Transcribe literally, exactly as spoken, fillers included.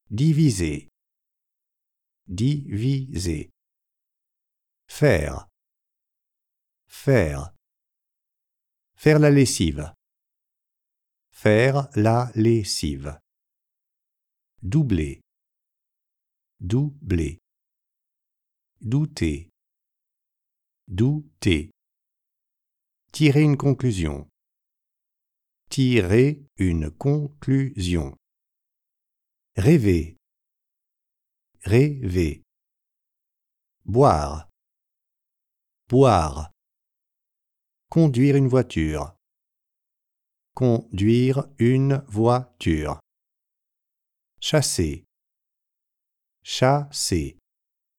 Diviser. Diviser. Faire. Faire. Faire la lessive. Faire la lessive. Doubler. Doubler. Douter. Douter. Tirer une conclusion. Tirer une conclusion. Rêver. Rêver. Boire. Boire. Conduire une voiture. Conduire une voiture. Chasser. Chasser.